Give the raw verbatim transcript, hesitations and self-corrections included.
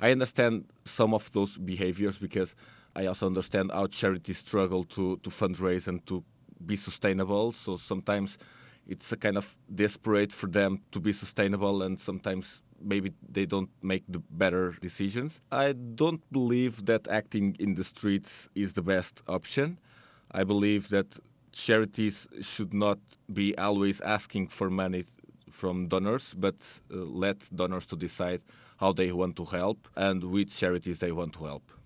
I understand some of those behaviors because I also understand how charities struggle to, to fundraise and to be sustainable. So sometimes it's a kind of desperate for them to be sustainable, and sometimes maybe they don't make the better decisions. I don't believe that acting in the streets is the best option. I believe that charities should not be always asking for money from donors, but uh, let donors to decide how they want to help and which charities they want to help.